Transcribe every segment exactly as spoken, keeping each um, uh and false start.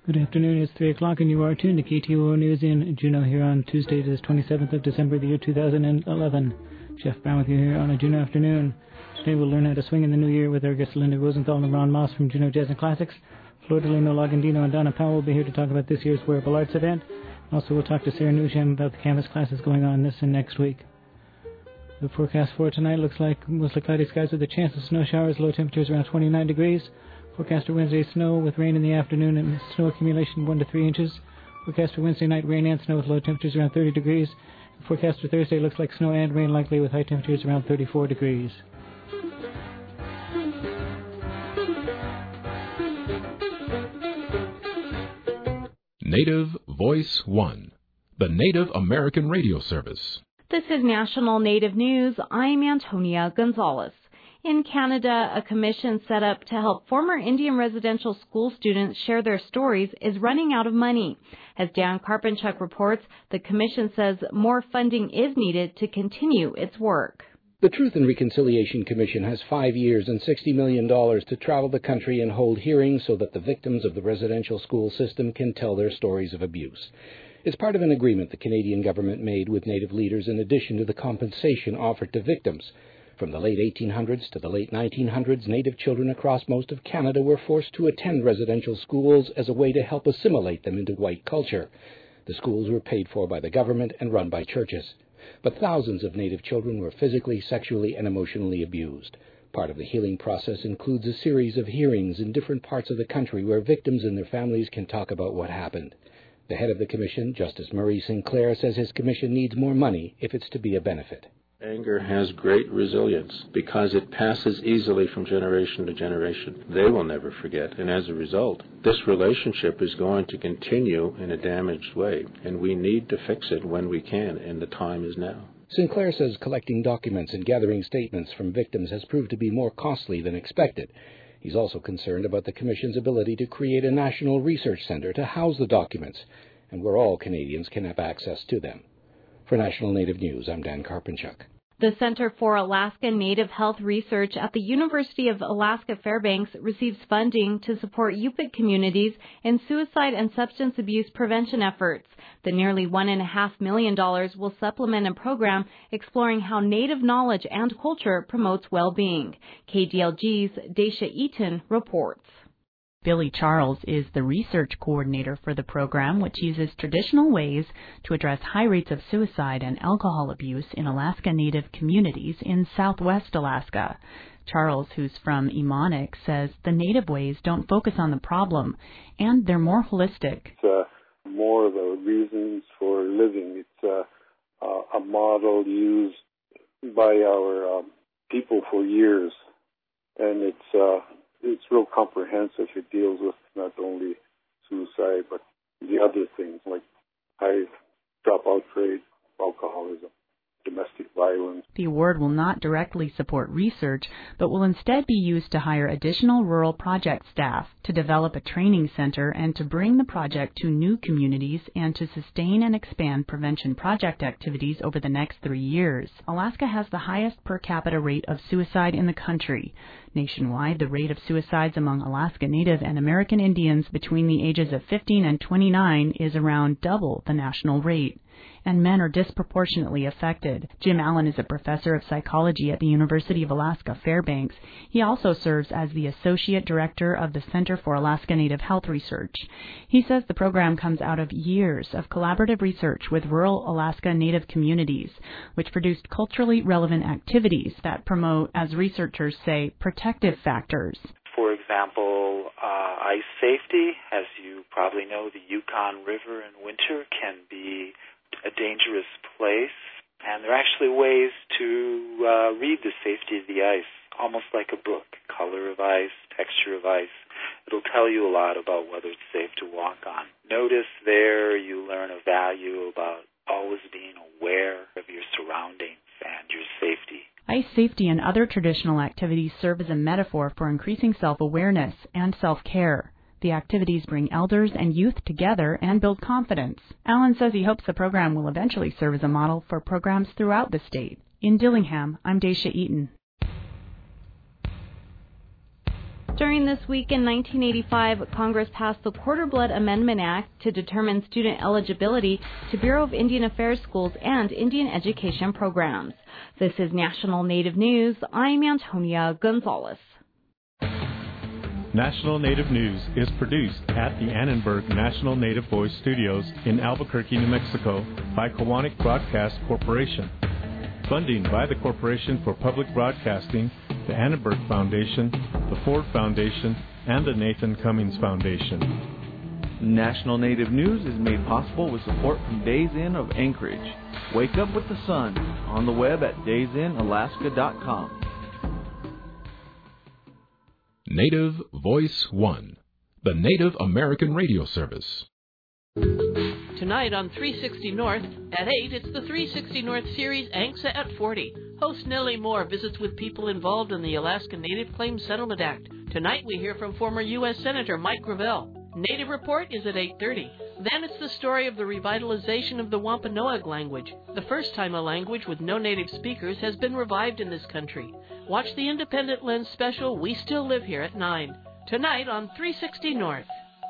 Good afternoon, it's three o'clock and you are tuned to K T O O News in Juneau here on Tuesday, the twenty-seventh of December, the year two thousand eleven. Jeff Brown with you here on a Juneau afternoon. Today we'll learn how to swing in the new year with our guests Linda Rosenthal and Ron Moss from Juneau Jazz and Classics. Flor Delano Lagandino and Donna Powell will be here to talk about this year's Wearable Arts event. Also we'll talk to Sarah Newsham about the canvas classes going on this and next week. The forecast for tonight looks like mostly cloudy skies with a chance of snow showers, low temperatures around twenty-nine degrees. Forecast for Wednesday, snow with rain in the afternoon and snow accumulation one to three inches. Forecast for Wednesday night, rain and snow with low temperatures around thirty degrees. Forecast for Thursday looks like snow and rain likely with high temperatures around thirty-four degrees. Native Voice One, the Native American radio service. This is National Native News. I'm Antonia Gonzalez. In Canada, a commission set up to help former Indian residential school students share their stories is running out of money. As Dan Karpinchuk reports, the commission says more funding is needed to continue its work. The Truth and Reconciliation Commission has five years and sixty million dollars to travel the country and hold hearings so that the victims of the residential school system can tell their stories of abuse. It's part of an agreement the Canadian government made with Native leaders in addition to the compensation offered to victims. From the late eighteen hundreds to the late nineteen hundreds, Native children across most of Canada were forced to attend residential schools as a way to help assimilate them into white culture. The schools were paid for by the government and run by churches. But thousands of Native children were physically, sexually, and emotionally abused. Part of the healing process includes a series of hearings in different parts of the country where victims and their families can talk about what happened. The head of the commission, Justice Murray Sinclair, says his commission needs more money if it's to be a benefit. Anger has great resilience because it passes easily from generation to generation. They will never forget, and as a result, this relationship is going to continue in a damaged way, and we need to fix it when we can, and the time is now. Sinclair says collecting documents and gathering statements from victims has proved to be more costly than expected. He's also concerned about the Commission's ability to create a national research centre to house the documents, and where all Canadians can have access to them. For National Native News, I'm Dan Karpinchuk. The Center for Alaska Native Health Research at the University of Alaska Fairbanks receives funding to support Yupik communities in suicide and substance abuse prevention efforts. The nearly one and a half million dollars will supplement a program exploring how Native knowledge and culture promotes well-being. K D L G's Daisha Eaton reports. Billy Charles is the research coordinator for the program, which uses traditional ways to address high rates of suicide and alcohol abuse in Alaska Native communities in southwest Alaska. Charles, who's from Emonic, says the Native ways don't focus on the problem, and they're more holistic. It's uh, more of the reasons for living. It's uh, uh, a model used by our um, people for years, and it's uh, It's real comprehensive. It deals with not only suicide, but the other things like high dropout rate, alcoholism, domestic violence. The award will not directly support research, but will instead be used to hire additional rural project staff, to develop a training center, and to bring the project to new communities and to sustain and expand prevention project activities over the next three years. Alaska has the highest per capita rate of suicide in the country. Nationwide, the rate of suicides among Alaska Native and American Indians between the ages of fifteen and twenty-nine is around double the national rate. And men are disproportionately affected. Jim Allen is a professor of psychology at the University of Alaska Fairbanks. He also serves as the associate director of the Center for Alaska Native Health Research. He says the program comes out of years of collaborative research with rural Alaska Native communities, which produced culturally relevant activities that promote, as researchers say, protective factors. For example, uh, ice safety. As you probably know, the Yukon River in winter can be a dangerous place, and there are actually ways to uh, read the safety of the ice, almost like a book. Color of ice, texture of ice. It'll tell you a lot about whether it's safe to walk on. Notice there you learn a value about always being aware of your surroundings and your safety. Ice safety and other traditional activities serve as a metaphor for increasing self-awareness and self-care. The activities bring elders and youth together and build confidence. Allen says he hopes the program will eventually serve as a model for programs throughout the state. In Dillingham, I'm Daisha Eaton. During this week in nineteen eighty-five, Congress passed the Quarter Blood Amendment Act to determine student eligibility to Bureau of Indian Affairs schools and Indian education programs. This is National Native News. I'm Antonia Gonzalez. National Native News is produced at the Annenberg National Native Voice Studios in Albuquerque, New Mexico by Kiwanis Broadcast Corporation. Funding by the Corporation for Public Broadcasting, the Annenberg Foundation, the Ford Foundation, and the Nathan Cummings Foundation. National Native News is made possible with support from Days Inn of Anchorage. Wake up with the sun on the web at days in alaska dot com. Native Voice One, the Native American radio service. Tonight on three sixty North, at eight, it's the three sixty North series, ANCSA at forty. Host Nellie Moore visits with people involved in the Alaska Native Claims Settlement Act. Tonight we hear from former U S Senator Mike Gravel. Native Report is at eight thirty. Then it's the story of the revitalization of the Wampanoag language. The first time a language with no native speakers has been revived in this country. Watch the Independent Lens special, We Still Live Here, at nine. Tonight on three sixty North.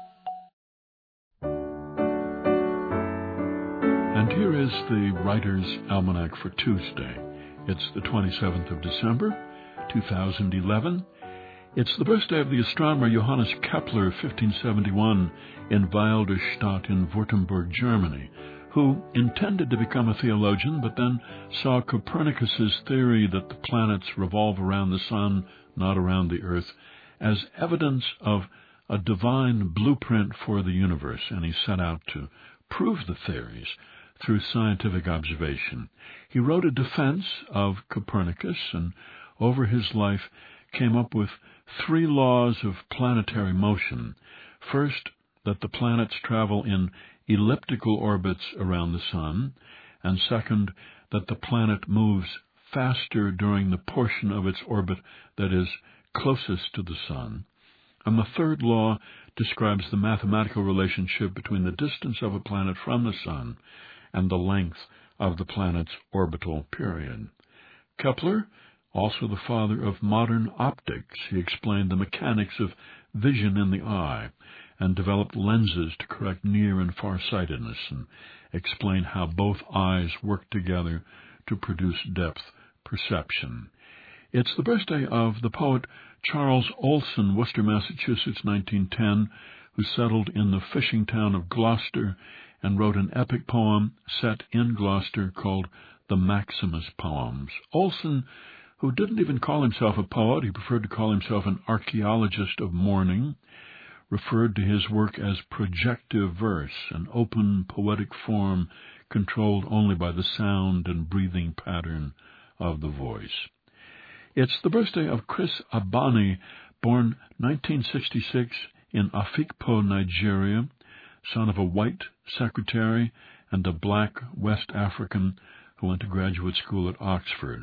And here is the Writer's Almanac for Tuesday. It's the twenty-seventh of December, two thousand eleven. It's the birthday of the astronomer Johannes Kepler, fifteen seventy-one, in Weilderstadt in Württemberg, Germany, who intended to become a theologian, but then saw Copernicus's theory that the planets revolve around the sun, not around the earth, as evidence of a divine blueprint for the universe, and he set out to prove the theories through scientific observation. He wrote a defense of Copernicus, and over his life came up with three laws of planetary motion. First, that the planets travel in elliptical orbits around the sun, and second, that the planet moves faster during the portion of its orbit that is closest to the sun. And the third law describes the mathematical relationship between the distance of a planet from the sun and the length of the planet's orbital period. Kepler, also the father of modern optics, he explained the mechanics of vision in the eye and developed lenses to correct near and far-sightedness and explain how both eyes work together to produce depth perception. It's the birthday of the poet Charles Olson, Worcester, Massachusetts, nineteen ten, who settled in the fishing town of Gloucester and wrote an epic poem set in Gloucester called the Maximus Poems. Olson, who didn't even call himself a poet, he preferred to call himself an archaeologist of mourning, referred to his work as projective verse, an open poetic form controlled only by the sound and breathing pattern of the voice. It's the birthday of Chris Abani, born nineteen sixty-six in Afikpo, Nigeria, son of a white secretary and a black West African who went to graduate school at Oxford.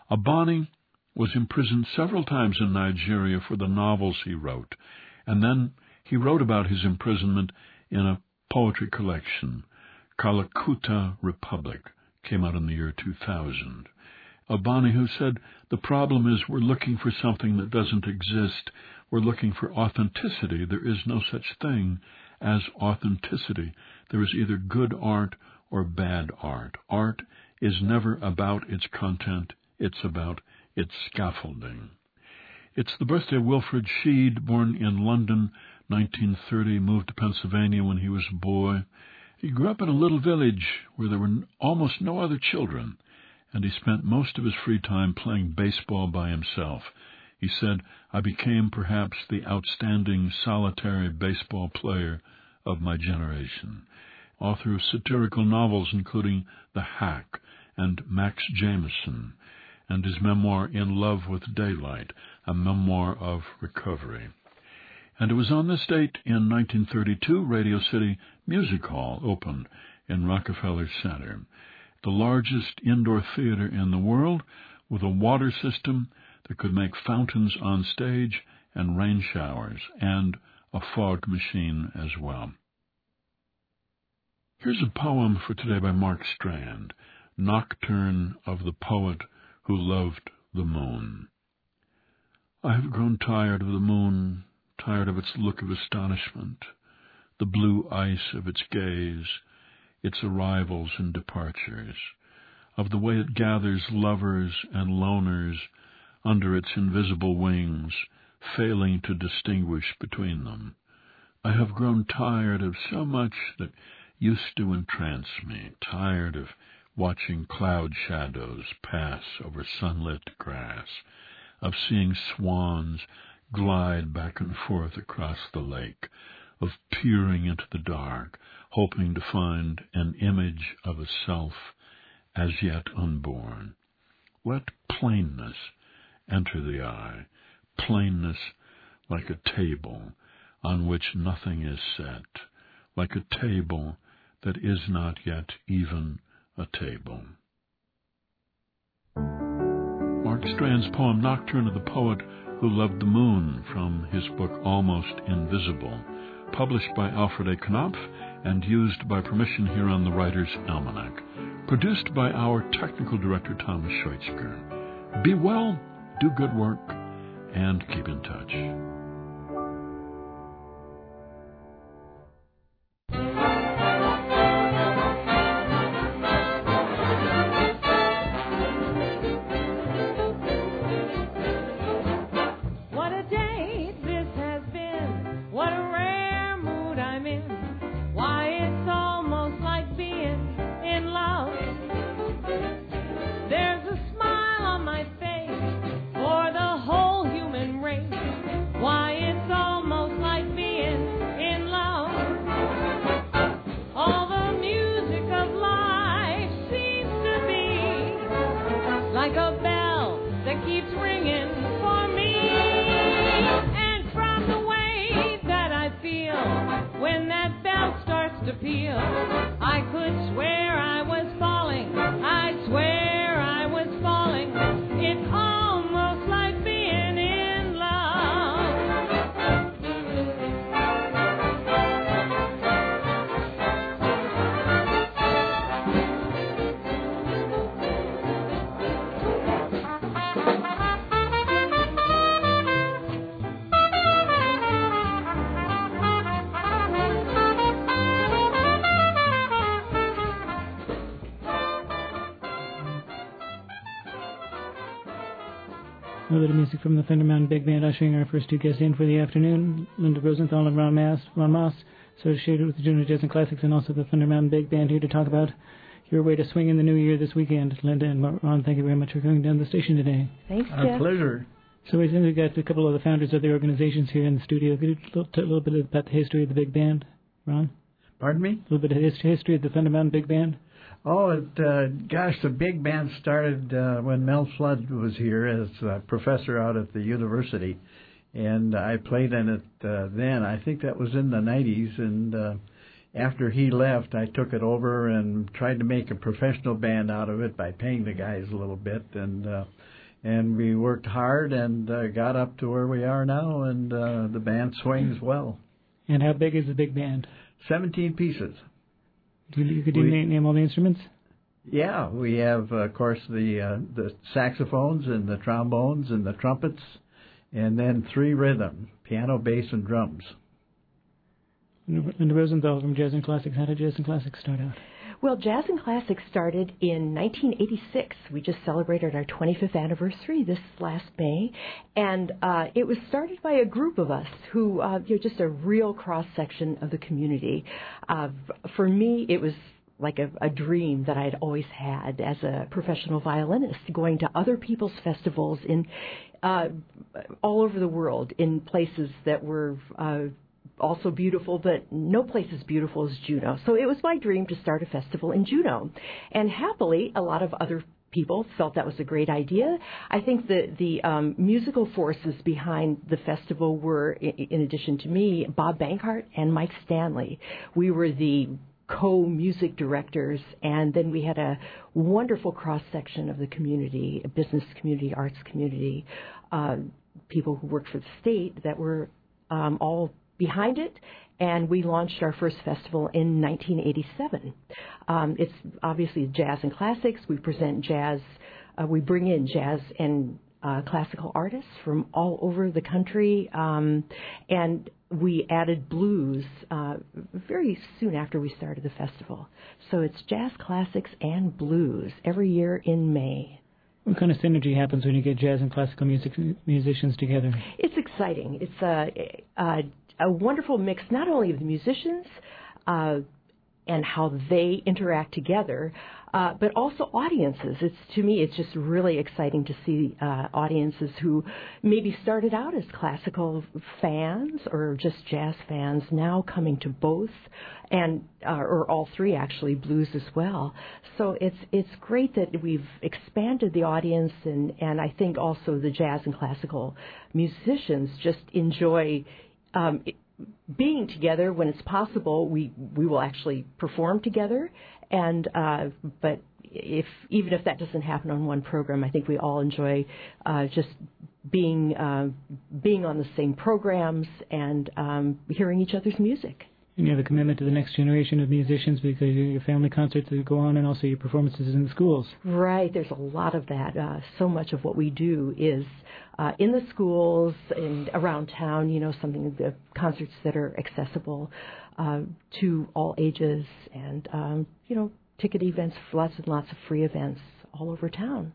Abani was imprisoned several times in Nigeria for the novels he wrote, and then he wrote about his imprisonment in a poetry collection. Kalakuta Republic came out in the year two thousand. Abani, who said, the problem is we're looking for something that doesn't exist. We're looking for authenticity. There is no such thing as authenticity. There is either good art or bad art. Art is never about its content. It's about its scaffolding. It's the birthday of Wilfred Sheed, born in London, nineteen thirty, moved to Pennsylvania when he was a boy. He grew up in a little village where there were almost no other children, and he spent most of his free time playing baseball by himself. He said, I became perhaps the outstanding solitary baseball player of my generation. Author of satirical novels including The Hack and Max Jameson, and his memoir In Love with Daylight, a memoir of recovery. And it was on this date in nineteen thirty-two Radio City Music Hall opened in Rockefeller Center, the largest indoor theater in the world, with a water system that could make fountains on stage and rain showers, and a fog machine as well. Here's a poem for today by Mark Strand, Nocturne of the Poet Who Loved the Moon. I have grown tired of the moon, tired of its look of astonishment, the blue ice of its gaze, its arrivals and departures, of the way it gathers lovers and loners under its invisible wings, failing to distinguish between them. I have grown tired of so much that used to entrance me, tired of watching cloud shadows pass over sunlit grass, of seeing swans glide back and forth across the lake, of peering into the dark, hoping to find an image of a self as yet unborn. Let plainness enter the eye, plainness like a table on which nothing is set, like a table that is not yet even a table. Mark Strand's poem Nocturne of the Poet Who Loved the Moon, from his book Almost Invisible, published by Alfred A. Knopf and used by permission here on the Writer's Almanac. Produced by our technical director, Thomas Schweitzger. Be well, do good work, and keep in touch. A little music from the Thunder Mountain Big Band, ushering our first two guests in for the afternoon, Linda Rosenthal and Ron Moss, Ron Moss, associated with the Juneau Jazz and Classics, and also the Thunder Mountain Big Band, here to talk about your way to swing in the new year this weekend. Linda and Ron, thank you very much for coming down the station today. Thanks, Jeff. Our pleasure. So we we've got a couple of the founders of the organizations here in the studio. Could you tell a little bit about the history of the Big Band, Ron? Pardon me? A little bit of his history of the Thunder Mountain Big Band? Oh, it, uh, gosh, the big band started uh, when Mel Flood was here as a professor out at the university, and I played in it uh, then. I think that was in the nineties, and uh, after he left, I took it over and tried to make a professional band out of it by paying the guys a little bit, and uh, and we worked hard and uh, got up to where we are now, and uh, the band swings well. And how big is the big band? Seventeen pieces. Do you, could you we, name all the instruments? Yeah, we have, uh, of course, the uh, the saxophones and the trombones and the trumpets, and then three rhythm, piano, bass, and drums. Linda Rosenthal from Jazz and Classics. How did Jazz and Classics start out? Well, Jazz and Classics started in nineteen eighty-six. We just celebrated our twenty-fifth anniversary this last May, and uh, it was started by a group of us who, uh, you know, just a real cross-section of the community. Uh, for me, it was like a, a dream that I had always had as a professional violinist, going to other people's festivals in uh, all over the world, in places that were uh, also beautiful, but no place as beautiful as Juneau. So it was my dream to start a festival in Juneau. And happily, a lot of other people felt that was a great idea. I think the, the um, musical forces behind the festival were, in, in addition to me, Bob Bankhart and Mike Stanley. We were the co-music directors, and then we had a wonderful cross-section of the community, a business community, arts community, uh, people who worked for the state that were um, all behind it, and we launched our first festival in nineteen eighty-seven. Um, it's obviously Jazz and Classics. We present jazz. Uh, we bring in jazz and uh, classical artists from all over the country, um, and we added blues uh, very soon after we started the festival. So it's jazz classics and blues every year in May. What kind of synergy happens when you get jazz and classical music musicians together? It's exciting. It's a, a, a wonderful mix, not only of the musicians uh, and how they interact together, uh, but also audiences. It's to me, it's just really exciting to see uh, audiences who maybe started out as classical fans or just jazz fans now coming to both, and uh, or all three actually, blues as well. So it's it's great that we've expanded the audience, and and I think also the jazz and classical musicians just enjoy Um, being together when it's possible. We we will actually perform together, and uh, but if even if that doesn't happen on one program, I think we all enjoy uh, just being uh, being on the same programs and um, hearing each other's music. And you have a commitment to the next generation of musicians because your family concerts that go on and also your performances in the schools. Right. There's a lot of that. Uh, so much of what we do is uh, in the schools and around town, you know, something, the concerts that are accessible uh, to all ages and, um, you know, ticket events, lots and lots of free events all over town.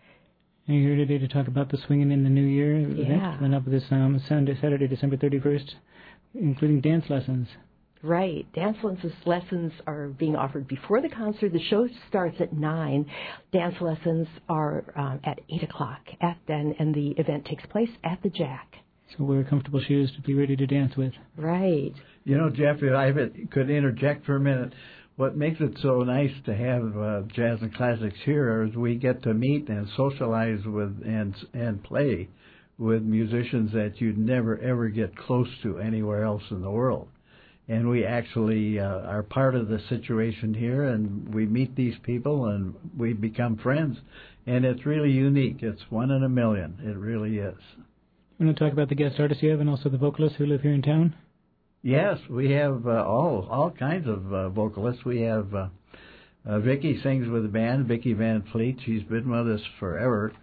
And you're here today to talk about the Swinging in the New Year Yeah. event coming up this um, Sunday, Saturday, December thirty-first, including dance lessons. Right. Dance lessons are being offered before the concert. The show starts at nine. Dance lessons are um, at eight o'clock. At then, and the event takes place at the Jack. So wear comfortable shoes to be ready to dance with. Right. You know, Jeff, if I could interject for a minute, what makes it so nice to have uh, jazz and classics here is we get to meet and socialize with and and play with musicians that you'd never ever get close to anywhere else in the world. And we actually uh, are part of the situation here, and we meet these people, and we become friends. And it's really unique. It's one in a million. It really is. You want to talk about the guest artists you have and also the vocalists who live here in town? Yes, we have uh, all all kinds of uh, vocalists. We have uh, uh, Vicki sings with the band, Vicki Van Fleet. She's been with us forever.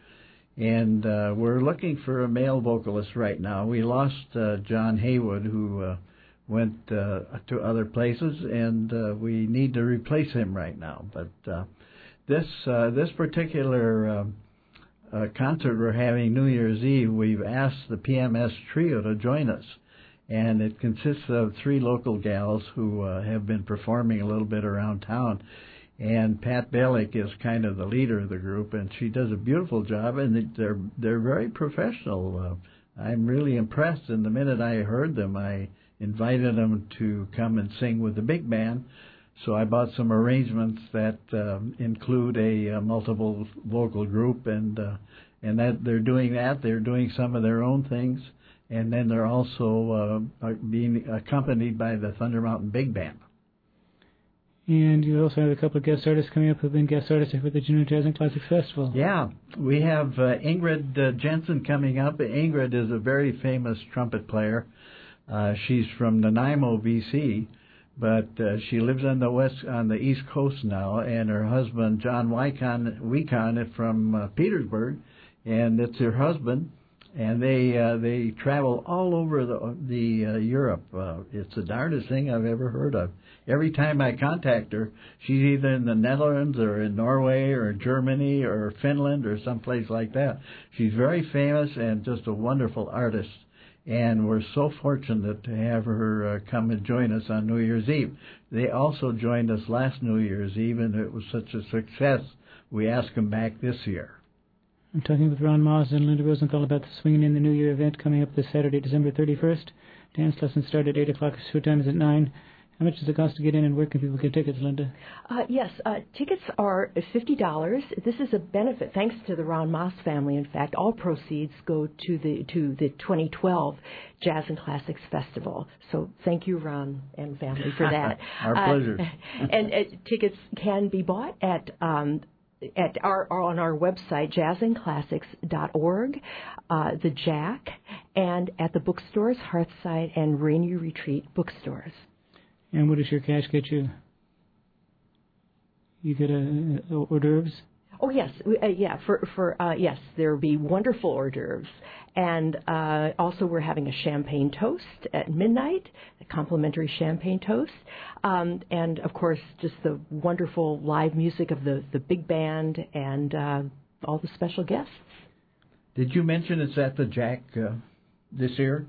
And uh, we're looking for a male vocalist right now. We lost uh, John Haywood, who... Uh, went uh, to other places, and uh, we need to replace him right now. But uh, this uh, this particular uh, uh, concert we're having New Year's Eve, we've asked the P M S Trio to join us, and it consists of three local gals who uh, have been performing a little bit around town. And Pat Bellick is kind of the leader of the group, and she does a beautiful job, and they're they're very professional. Uh, I'm really impressed, and the minute I heard them, I invited them to come and sing with the big band. So I bought some arrangements that um, include a, a multiple vocal group, and uh, and that they're doing that. They're doing some of their own things, and then they're also uh, being accompanied by the Thunder Mountain Big Band. And you also have a couple of guest artists coming up who've been guest artists for the Juneau Jazz and Classics Festival. Yeah, we have uh, Ingrid uh, Jensen coming up. Ingrid is a very famous trumpet player. Uh, she's from Nanaimo, B C, but uh, she lives on the west, on the East Coast now, and her husband, John Wycon, Wycon is from uh, Petersburg, and it's her husband, and they uh, they travel all over the the uh, Europe. Uh, it's the darndest thing I've ever heard of. Every time I contact her, she's either in the Netherlands or in Norway or Germany or Finland or someplace like that. She's very famous and just a wonderful artist. And we're so fortunate to have her uh, come and join us on New Year's Eve. They also joined us last New Year's Eve, and it was such a success, we asked them back this year. I'm talking with Ron Moss and Linda Rosenthal about the Swinging in the New Year event coming up this Saturday, December thirty-first. Dance lessons start at eight o'clock. Show time is at nine. How much does it cost to get in, and where can people get tickets, Linda? Uh, yes, uh, tickets are fifty dollars. This is a benefit, thanks to the Ron Moss family. In fact, all proceeds go to the to the twenty twelve Jazz and Classics Festival. So thank you, Ron and family, for that. Our pleasure. Uh, and uh, tickets can be bought at um, at our on our website, jazz and classics dot org, uh, the Jack, and at the bookstores, Hearthside and Rainier Retreat bookstores. And what does your cash get you? You get a, a hors d'oeuvres? Oh yes, uh, yeah. For for uh, yes, there will be wonderful hors d'oeuvres, and uh, also we're having a champagne toast at midnight, a complimentary champagne toast, um, and of course just the wonderful live music of the the big band and uh, all the special guests. Did you mention it's at the Jack uh, this year?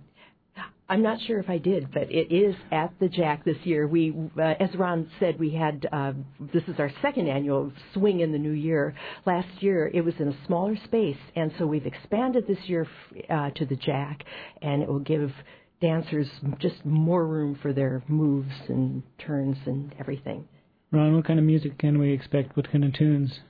I'm not sure if I did, but it is at the Jack this year. We, uh, as Ron said, we had, uh, this is our second annual Swing in the New Year. Last year it was in a smaller space, and so we've expanded this year uh, to the Jack, and it will give dancers just more room for their moves and turns and everything. Ron, what kind of music can we expect? What kind of tunes?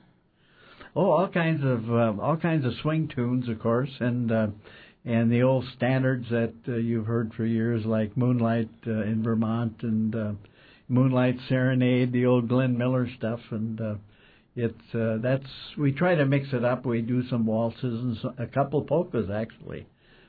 Oh, all kinds of uh, all kinds of swing tunes, of course, and uh, and the old standards that uh, you've heard for years, like Moonlight uh, in Vermont and uh, Moonlight Serenade, the old Glenn Miller stuff, and uh, it's uh, that's we try to mix it up. We do some waltzes and so, a couple polkas actually,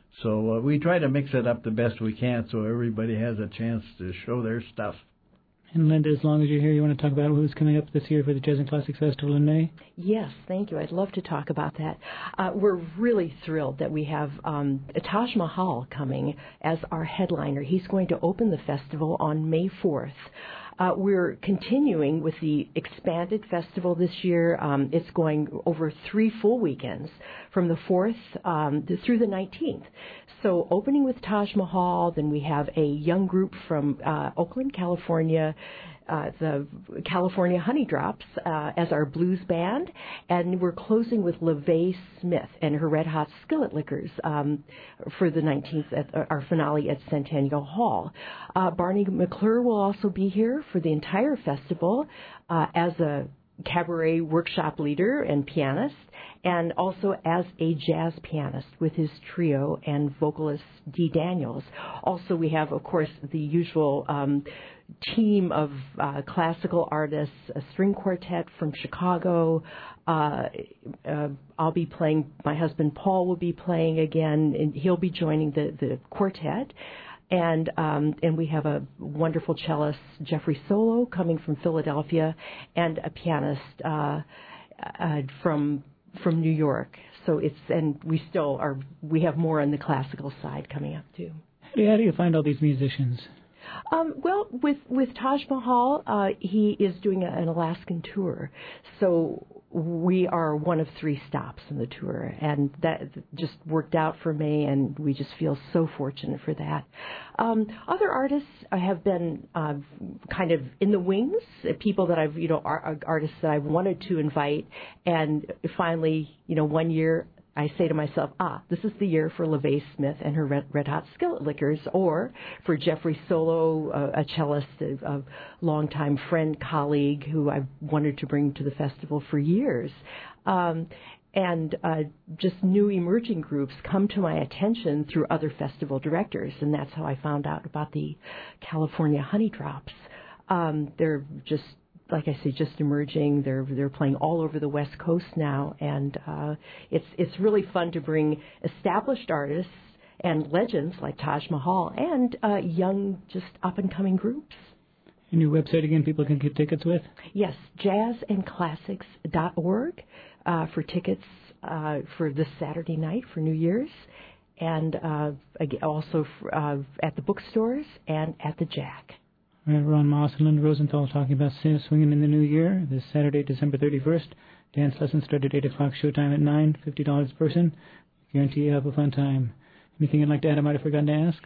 so uh, we try to mix it up the best we can, so everybody has a chance to show their stuff. And Linda, as long as you're here, you want to talk about who's coming up this year for the Jazz and Classics Festival in May? Yes, thank you. I'd love to talk about that. Uh, we're really thrilled that we have um, Taj Mahal coming as our headliner. He's going to open the festival on May fourth. Uh, we're continuing with the expanded festival this year. Um, it's going over three full weekends from the fourth um, through the nineteenth. So opening with Taj Mahal, then we have a young group from uh, Oakland, California, uh, the California Honey Drops uh, as our blues band, and we're closing with LaVey Smith and her Red Hot Skillet Lickers um, for the nineteenth at our finale at Centennial Hall. Uh, Barney McClure will also be here for the entire festival uh, as a cabaret workshop leader and pianist, and also as a jazz pianist with his trio and vocalist Dee Daniels. Also, we have, of course, the usual um, team of uh, classical artists, a string quartet from Chicago. Uh, uh, I'll be playing, my husband Paul will be playing again, and he'll be joining the, the quartet. And um, and we have a wonderful cellist, Jeffrey Solo, coming from Philadelphia, and a pianist uh, uh, from from New York. So it's and we still are. We have more on the classical side coming up too. How do you, how do you find all these musicians? Um, well, with with Taj Mahal, uh, he is doing a, an Alaskan tour, so we are one of three stops in the tour, and that just worked out for me, and we just feel so fortunate for that. Um, other artists have been uh, kind of in the wings, people that I've, you know, are, artists that I've wanted to invite, and finally, you know, one year I say to myself, ah, this is the year for LaVey Smith and her Red, Red Hot Skillet Lickers, or for Jeffrey Solo, uh, a cellist, a, a longtime friend, colleague who I've wanted to bring to the festival for years. Um, and uh, just new emerging groups come to my attention through other festival directors, and that's how I found out about the California Honey Drops. Um, they're just like I say, just emerging. They're they're playing all over the West Coast now, and uh, it's it's really fun to bring established artists and legends like Taj Mahal and uh, young, just up and coming groups. And your website again, people can get tickets with? Yes, jazz and classics dot org uh, for tickets uh, for this Saturday night for New Year's, and uh, also for, uh, at the bookstores and at the Jack. We have Ron Moss and Linda Rosenthal talking about swinging in the new year this Saturday, December thirty-first. Dance lessons start at eight o'clock, showtime at nine, fifty dollars a person. Guarantee you have a fun time. Anything you'd like to add I might have forgotten to ask?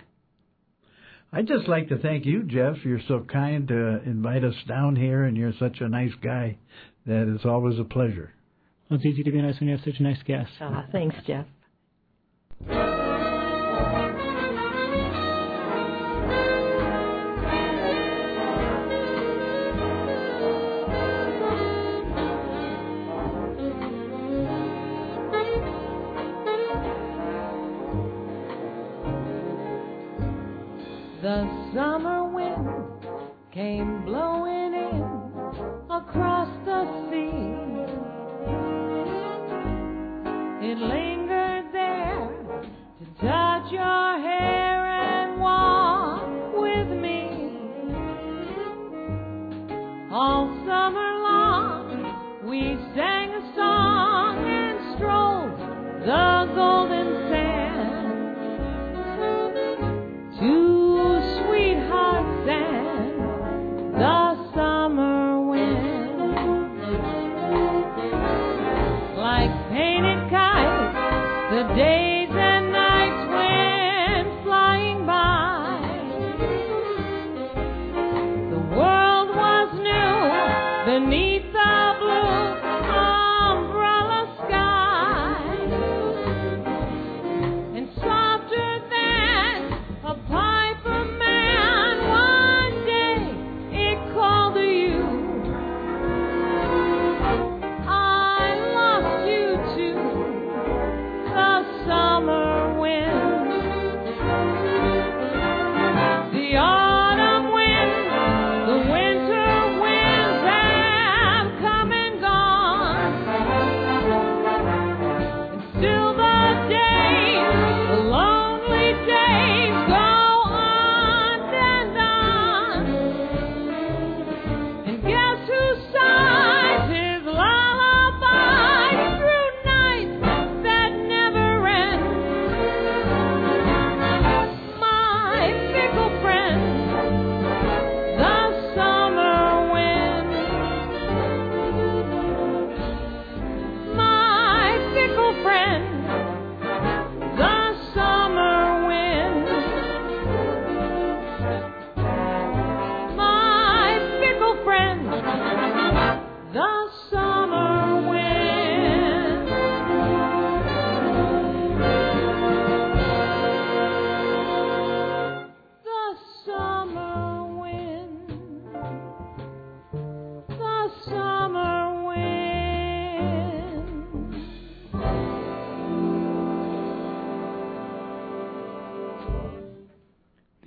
I'd just like to thank you, Jeff. You're so kind to invite us down here, and you're such a nice guy that it's always a pleasure. Well, it's easy to be nice when you have such a nice guest. Ah, thanks, Jeff. The summer wind came blowing in across the sea. It lingered there to touch your hair and walk with me. All summer long we sang a song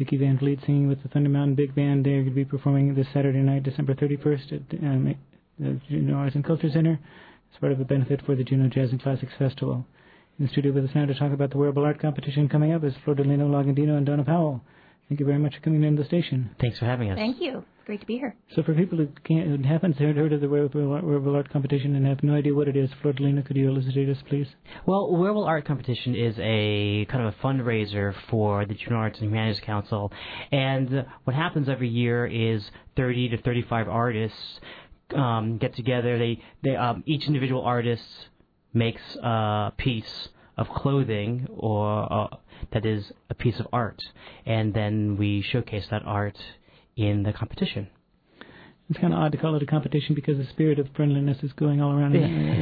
Vicky Van Vliet singing with the Thunder Mountain Big Band. They're going to be performing this Saturday night, December thirty-first, at um, the Juneau Arts and Culture Center as part of a benefit for the Juneau Jazz and Classics Festival. In the studio with us now to talk about the wearable art competition coming up is Flordolino Lagandino and Donna Powell. Thank you very much for coming in the station. Thanks for having us. Thank you. Great to be here. So for people who, can't, who haven't heard of the wearable art, wearable art competition and have no idea what it is, Flordolino, could you elucidate us, please? Well, Wearable Art Competition is a kind of a fundraiser for the Juneau Arts and Humanities Council. And what happens every year is thirty to thirty-five artists um, get together. They, they um, each individual artist makes a piece of clothing or uh, that is a piece of art, and then we showcase that art in the competition. It's kind of odd to call it a competition because the spirit of friendliness is going all around.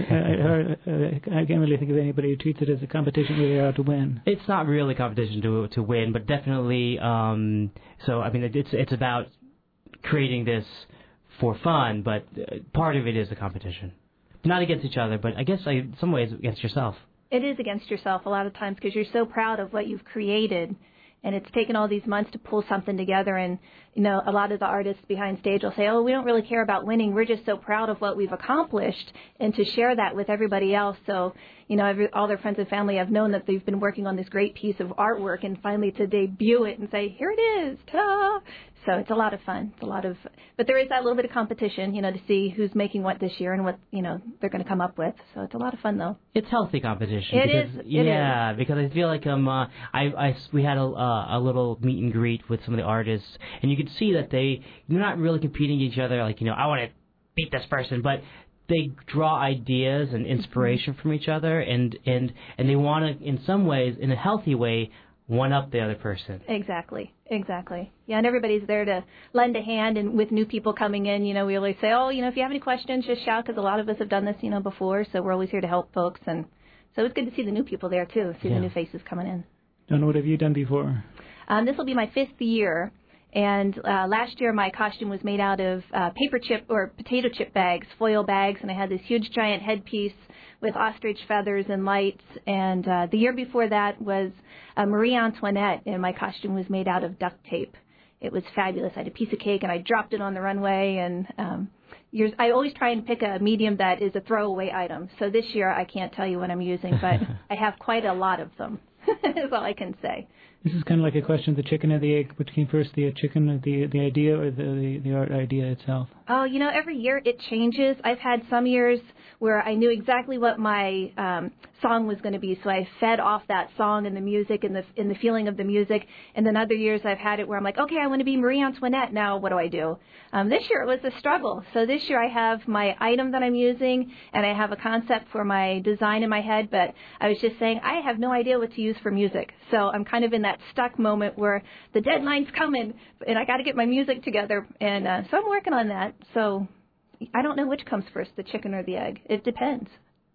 I, I, I, I can't really think of anybody who treats it as a competition where they're out to win. It's not really a competition to to win, but definitely. Um, so I mean, it's it's about creating this for fun, but part of it is a competition, not against each other, but I guess like, in some ways against yourself. It is against yourself a lot of times because you're so proud of what you've created, and it's taken all these months to pull something together. And, you know, a lot of the artists behind stage will say, oh, we don't really care about winning. We're just so proud of what we've accomplished, and to share that with everybody else. So, you know, every, all their friends and family have known that they've been working on this great piece of artwork, and finally to debut it and say, here it is, ta-da! So it's a lot of fun. It's a lot of, but there is that little bit of competition, you know, to see who's making what this year and what, you know, they're going to come up with. So it's a lot of fun, though. It's healthy competition. It because, is. It yeah, is. because I feel like um, uh, I, I, we had a, uh, a little meet and greet with some of the artists, and you could see that they, they're not really competing each other. Like, you know, I want to beat this person, but they draw ideas and inspiration mm-hmm. from each other, and and and they want to, in some ways, in a healthy way, one up the other person. Exactly, exactly. Yeah, and everybody's there to lend a hand, and with new people coming in, you know, we always say, oh, you know, if you have any questions, just shout, because a lot of us have done this, you know, before, so we're always here to help folks, and so it's good to see the new people there, too, see yeah. the new faces coming in. Donna, what have you done before? Um, this will be my fifth year, and uh, last year my costume was made out of uh, paper chip or potato chip bags, foil bags, and I had this huge giant headpiece with ostrich feathers and lights. And uh, the year before that was uh, Marie Antoinette, and my costume was made out of duct tape. It was fabulous. I had a piece of cake, and I dropped it on the runway. And um, years, I always try and pick a medium that is a throwaway item. So this year I can't tell you what I'm using, but I have quite a lot of them. That's all I can say. This is kind of like a question of the chicken or the egg. Which came first, the chicken, or the the idea, or the, the the art idea itself? Oh, you know, every year it changes. I've had some years where I knew exactly what my um, song was going to be, so I fed off that song and the music and the and the feeling of the music. And then other years I've had it where I'm like, okay, I want to be Marie Antoinette. Now what do I do? Um, this year it was a struggle. So this year I have my item that I'm using, and I have a concept for my design in my head. But I was just saying I have no idea what to use for music. So I'm kind of in that stuck moment where the deadline's coming, and I got to get my music together. And uh, so I'm working on that. So I don't know which comes first, the chicken or the egg. It depends.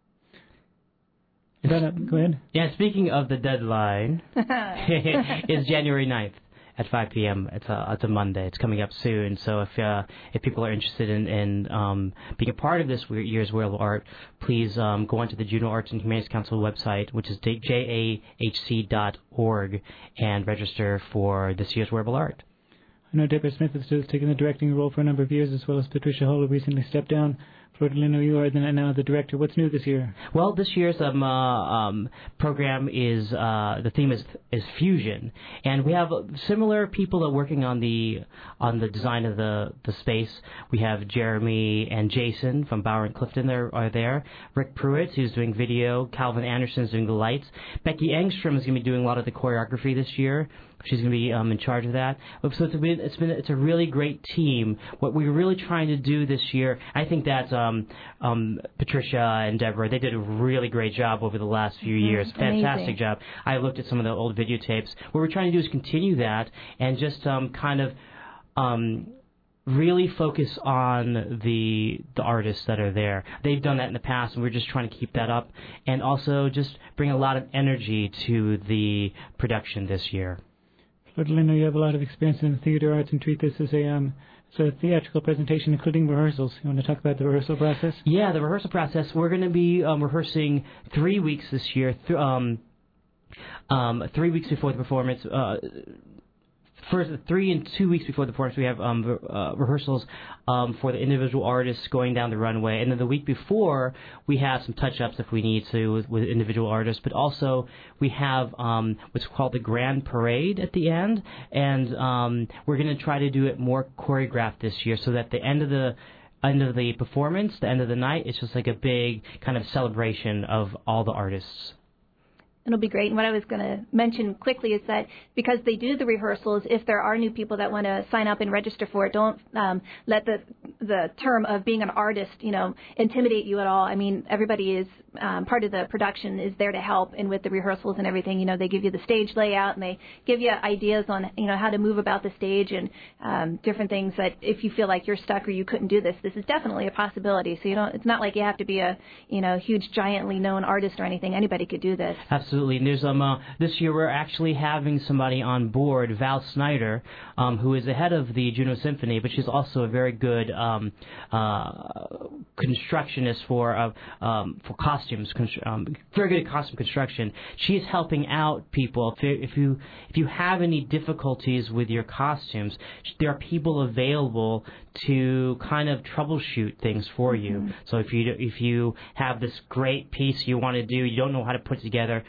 Is that a, go ahead. Yeah, speaking of the deadline, it's January ninth at five p.m. It's a it's a Monday. It's coming up soon. So if uh, if people are interested in, in um, being a part of this year's Wearable Art, please um, go onto the Juneau Arts and Humanities Council website, which is j a h c dot org, and register for this year's Wearable Art. I know Deborah Smith has taken the directing role for a number of years, as well as Patricia Hall, who recently stepped down. Flordolino, you are then now the director. What's new this year? Well, this year's um, uh, um, program is uh, the theme is is fusion, and we have similar people that are working on the on the design of the, the space. We have Jeremy and Jason from Bauer and Clifton there are there. Rick Pruitt, who's doing video. Calvin Anderson is doing the lights. Becky Engstrom is going to be doing a lot of the choreography this year. She's going to be um, in charge of that. So it's been, it's been it's a really great team. What we're really trying to do this year, I think that's um, um, Patricia and Deborah. They did a really great job over the last few mm-hmm. years. Fantastic Amazing. job. I looked at some of the old videotapes. What we're trying to do is continue that and just um, kind of um, really focus on the the artists that are there. They've done that in the past, and we're just trying to keep that up, and also just bring a lot of energy to the production this year. Flordolino, you have a lot of experience in the theater arts and treat this as a um, so a theatrical presentation, including rehearsals. You want to talk about the rehearsal process? Yeah, the rehearsal process. We're going to be um, rehearsing three weeks this year. Th- um, um, three weeks before the performance. Uh, first three and two weeks before the performance, we have um, uh, rehearsals um, for the individual artists going down the runway, and then the week before we have some touch-ups if we need to with, with individual artists. But also we have um, what's called the Grand Parade at the end, and um, we're going to try to do it more choreographed this year, so that the end of the end of the performance, the end of the night, it's just like a big kind of celebration of all the artists. It'll be great. And what I was going to mention quickly is that because they do the rehearsals, if there are new people that want to sign up and register for it, don't um, let the the term of being an artist, you know, intimidate you at all. I mean, everybody is um, part of the production is there to help, and with the rehearsals and everything, you know, they give you the stage layout and they give you ideas on, you know, how to move about the stage and um, different things that if you feel like you're stuck or you couldn't do this, this is definitely a possibility. So you don't. It's not like you have to be a, you know, huge, giantly known artist or anything. Anybody could do this. Absolutely. And there's um uh, this year we're actually having somebody on board, Val Snyder, um, who is the head of the Juneau Symphony, but she's also a very good um, uh, constructionist for uh, um, for costumes, um, very good at costume construction. She's helping out people. If you, if you if you have any difficulties with your costumes, there are people available to kind of troubleshoot things for you. Mm-hmm. So if you if you have this great piece you want to do, you don't know how to put it together,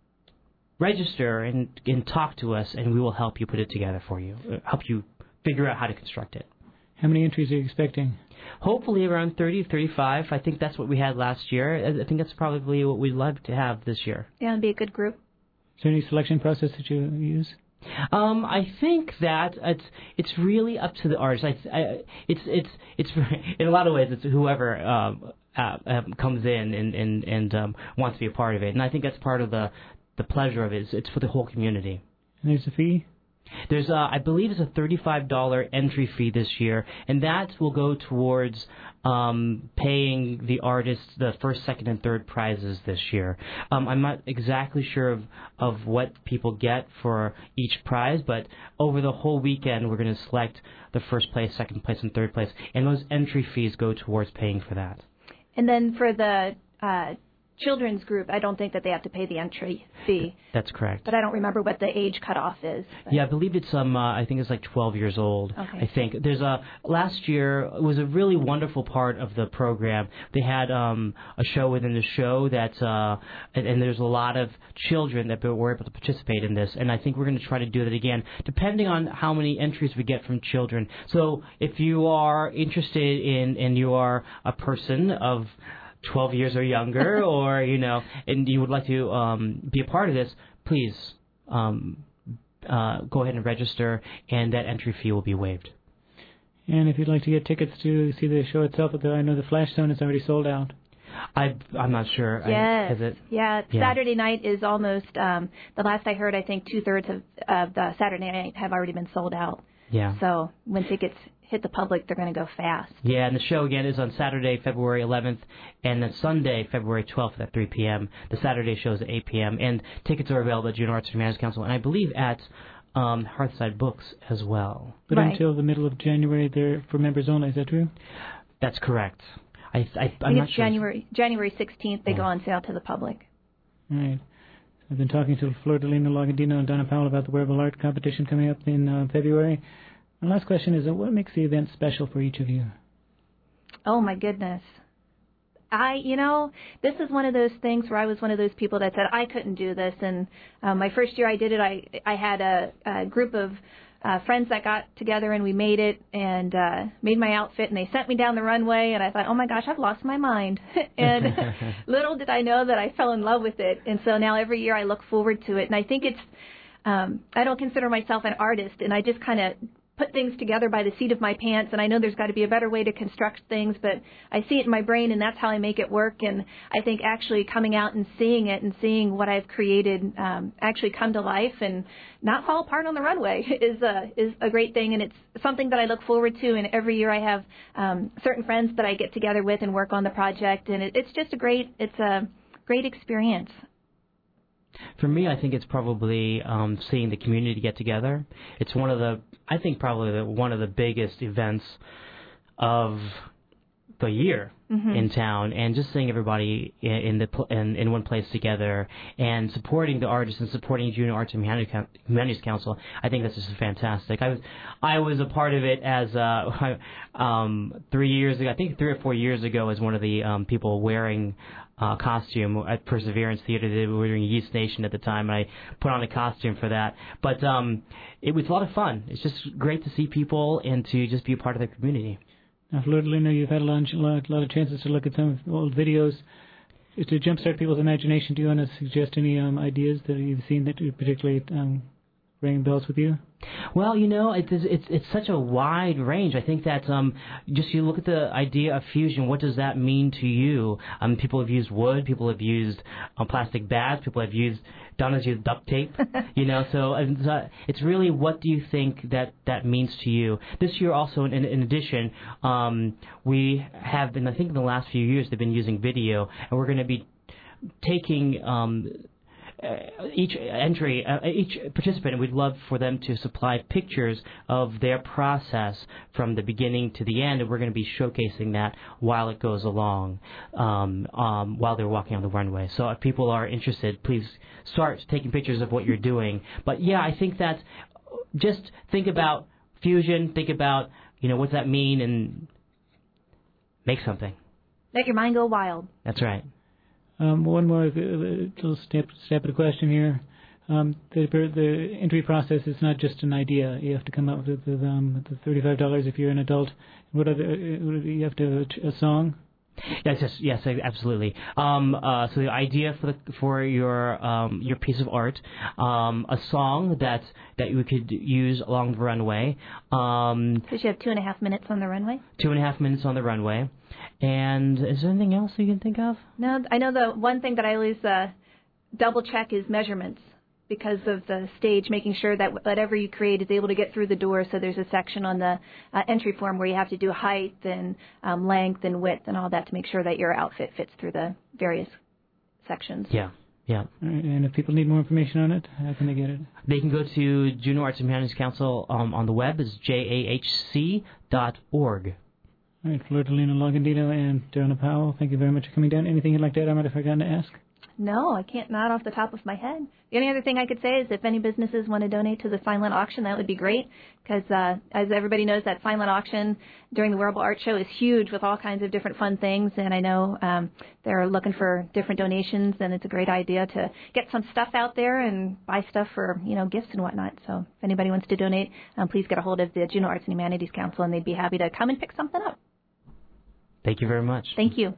register and, and talk to us, and we will help you put it together for you, help you figure out how to construct it. How many entries are you expecting? Hopefully around thirty, thirty-five. I think that's what we had last year. I think that's probably what we'd love to have this year. Yeah, it'd be a good group. Is there any selection process that you use? Um, I think that it's it's really up to the artist. I, I it's it's it's in a lot of ways it's whoever um, uh, um, comes in and and and um, wants to be a part of it, and I think that's part of the the pleasure of it. It's, it's for the whole community. And there's a fee? There's a, I believe it's a thirty-five dollars entry fee this year, and that will go towards um, paying the artists the first, second, and third prizes this year. Um, I'm not exactly sure of, of what people get for each prize, but over the whole weekend we're going to select the first place, second place, and third place, and those entry fees go towards paying for that. And then for the uh, children's group, I don't think that they have to pay the entry fee. That's correct. But I don't remember what the age cutoff is. But. Yeah, I believe it's um uh, I think it's like twelve years old. Okay. I think there's a last year it was a really wonderful part of the program. They had um a show within the show that uh and, and there's a lot of children that were able to participate in this, and I think we're going to try to do that again, depending on how many entries we get from children. So if you are interested in and you are a person of twelve years or younger, or, you know, and you would like to um, be a part of this, please um, uh, go ahead and register, and that entry fee will be waived. And if you'd like to get tickets to see the show itself, I know the Flash Zone is already sold out. I, I'm not sure. Yes. I, is it? Yeah, yeah. Saturday night is almost, um, the last I heard, I think two-thirds of, of the Saturday night have already been sold out. Yeah. So when tickets hit the public, they're going to go fast. Yeah, and the show again is on Saturday, February eleventh, and then Sunday, February twelfth at three p.m. The Saturday show is at eight p.m. And tickets are available at Juneau Arts and Humanities Council, and I believe at um, Hearthside Books as well. But right. until the middle of January, they're for members only. Is that true? That's correct. I, I, I I'm not it's sure. January January sixteenth. They yeah. go on sale to the public. All right. I've been talking to Flor-Delina Logadino and Donna Powell about the Wearable Art competition coming up in uh, February. My last question is, uh, what makes the event special for each of you? Oh, my goodness. I, you know, this is one of those things where I was one of those people that said I couldn't do this. And uh, my first year I did it, I, I had a, a group of uh, friends that got together and we made it and uh, made my outfit, and they sent me down the runway, and I thought, oh, my gosh, I've lost my mind. And little did I know that I fell in love with it. And so now every year I look forward to it. And I think it's, um, I don't consider myself an artist, and I just kind of put things together by the seat of my pants, and I know there's got to be a better way to construct things, but I see it in my brain, and that's how I make it work. And I think actually coming out and seeing it and seeing what I've created um, actually come to life and not fall apart on the runway is a, is a great thing, and it's something that I look forward to. And every year I have um, certain friends that I get together with and work on the project, and it, it's just a great, it's a great experience. For me, I think it's probably um, seeing the community get together. It's one of the, I think probably the, one of the biggest events of a year mm-hmm. in town, and just seeing everybody in, in the in, in one place together and supporting the artists and supporting Juneau Arts and Humanities Council, I think that's just fantastic. I was I was a part of it as uh, um, three years ago, I think three or four years ago, as one of the um, people wearing uh, costume at Perseverance Theater. They were doing Yeast Nation at the time, and I put on a costume for that. But um, it was a lot of fun. It's just great to see people and to just be a part of the community. Now, Fleur-de-Lune, you've had a lot, lot, lot of chances to look at some old videos. To jumpstart people's imagination, do you want to suggest any um, ideas that you've seen that particularly um, ring bells with you? Well, you know, it's it's it's such a wide range. I think that um, just you look at the idea of fusion. What does that mean to you? Um, people have used wood. People have used um, plastic bags. People have used Donna's used duct tape. You know, so and, uh, it's really what do you think that that means to you? This year, also, in, in addition, um, we have been. I think in the last few years, they've been using video, and we're going to be taking. Um, Uh, each entry, uh, each participant, we'd love for them to supply pictures of their process from the beginning to the end, and we're going to be showcasing that while it goes along, um, um, while they're walking on the runway. So if people are interested, please start taking pictures of what you're doing. But yeah, I think that just think about fusion, think about, you know, what's that mean, and make something. Let your mind go wild. That's right. Um, one more uh, little step, step at a question here. Um, the, the entry process is not just an idea. You have to come up with, with um, the thirty-five dollars if you're an adult. What other? Uh, you have to have a, a song. Yes, yes, yes, absolutely. Um, uh, so the idea for the for your um, your piece of art, um, a song that that you could use along the runway. Um, Because you have two and a half minutes on the runway. Two and a half minutes on the runway. And is there anything else you can think of? No, I know the one thing that I always uh, double check is measurements, because of the stage, making sure that whatever you create is able to get through the door. So there's a section on the uh, entry form where you have to do height and um, length and width and all that to make sure that your outfit fits through the various sections. Yeah, yeah. All right, and if people need more information on it, how can they get it? They can go to Juneau Arts and Humanities Council um, on the web. It's j a h c dot org. All right, Fleur-de-Lune Longandino and Donna Powell, thank you very much for coming down. Anything you'd like to add I might have forgotten to ask? No, I can't, not off the top of my head. The only other thing I could say is if any businesses want to donate to the silent auction, that would be great, because uh, as everybody knows, that silent auction during the Wearable Art Show is huge with all kinds of different fun things, and I know um, they're looking for different donations, and it's a great idea to get some stuff out there and buy stuff for, you know, gifts and whatnot. So if anybody wants to donate, um, please get a hold of the Juneau Arts and Humanities Council, and they'd be happy to come and pick something up. Thank you very much. Thank you.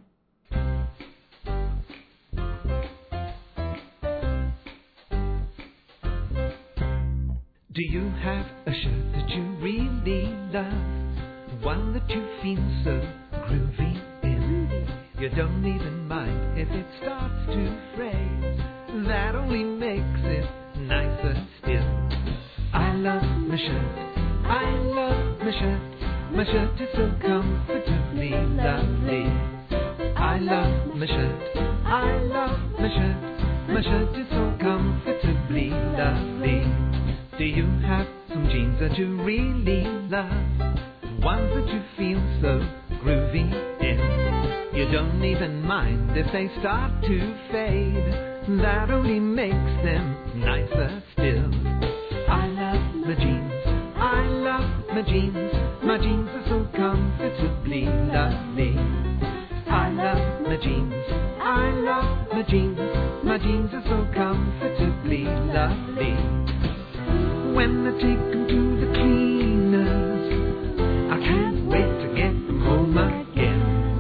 Do you have a shirt that you really love? One that you feel so groovy in? You don't even mind if it starts to fray. That only makes it nicer still. I love my shirt. I love my shirt. My shirt is so comfortably lovely. I love my shirt. I love my shirt. My shirt is so comfortably lovely. Do you have some jeans that you really love? Ones that you feel so groovy in? You don't even mind if they start to fade. That only makes them nicer still. I love my jeans. I love my jeans. My jeans are so comfortably lovely. I love my jeans. I love my jeans. My jeans are so comfortably lovely. When I take them to the cleaners, I can't wait to get them home again.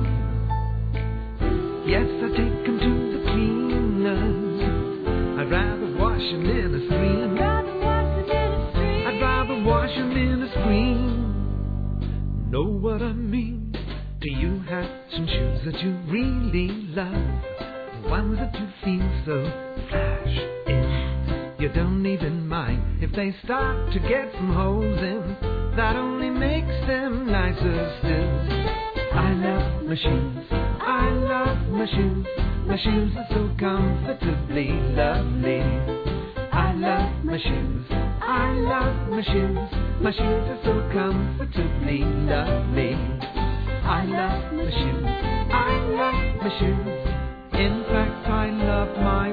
Yes, I take them to the cleaners. I'd rather wash them in a stream. I'd rather wash them in a stream. Know what I mean? Do you have some shoes that you really love? Ones that you feel so flash in? You don't even mind if they start to get some holes in. That only makes them nicer still. I love my shoes. I love my shoes. My shoes are so comfortably lovely. I love my shoes. I love my shoes. My shoes are so comfortably lovely. I love my my shoes. I love my shoes. In fact, I love my